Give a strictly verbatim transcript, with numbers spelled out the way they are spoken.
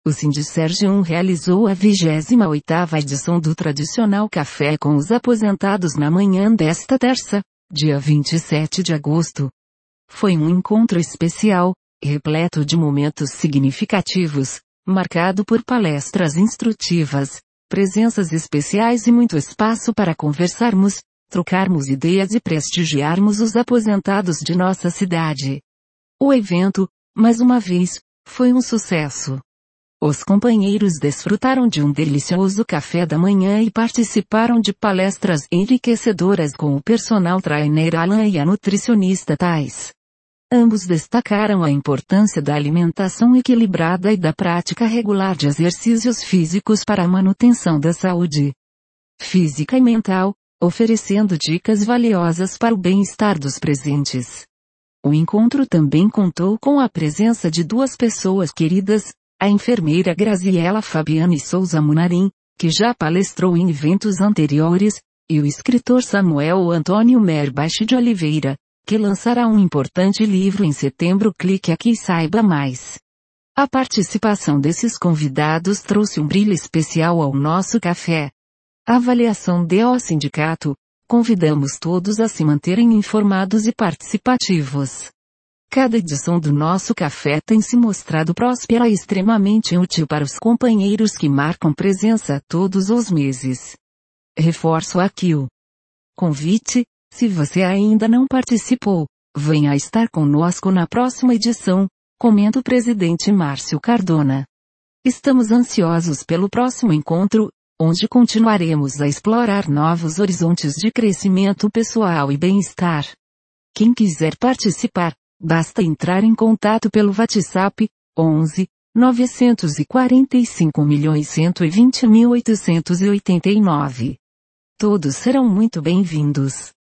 O Sindicerge um realizou a vigésima oitava edição do tradicional café com os aposentados na manhã desta terça, dia vinte e sete de agosto. Foi um encontro especial, repleto de momentos significativos, marcado por palestras instrutivas, presenças especiais e muito espaço para conversarmos, trocarmos ideias e prestigiarmos os aposentados de nossa cidade. O evento, mais uma vez, foi um sucesso. Os companheiros desfrutaram de um delicioso café da manhã e participaram de palestras enriquecedoras com o personal trainer Alan e a nutricionista Thais. Ambos destacaram a importância da alimentação equilibrada e da prática regular de exercícios físicos para a manutenção da saúde física e mental, oferecendo dicas valiosas para o bem-estar dos presentes. O encontro também contou com a presença de duas pessoas queridas, a enfermeira Graziela Fabiane Souza Munarim, que já palestrou em eventos anteriores, e o escritor Samuel Antônio Merbach de Oliveira, que lançará um importante livro em setembro. Clique aqui e saiba mais. A participação desses convidados trouxe um brilho especial ao nosso café. Avaliação do sindicato. Convidamos todos a se manterem informados e participativos. Cada edição do nosso café tem se mostrado próspera e extremamente útil para os companheiros que marcam presença todos os meses. Reforço aqui o convite, se você ainda não participou, venha estar conosco na próxima edição, comenta o presidente Márcio Cardona. Estamos ansiosos pelo próximo encontro, onde continuaremos a explorar novos horizontes de crescimento pessoal e bem-estar. Quem quiser participar, basta entrar em contato pelo WhatsApp, onze, novecentos e quarenta e cinco milhões cento e vinte mil oitocentos e oitenta e nove. Todos serão muito bem-vindos.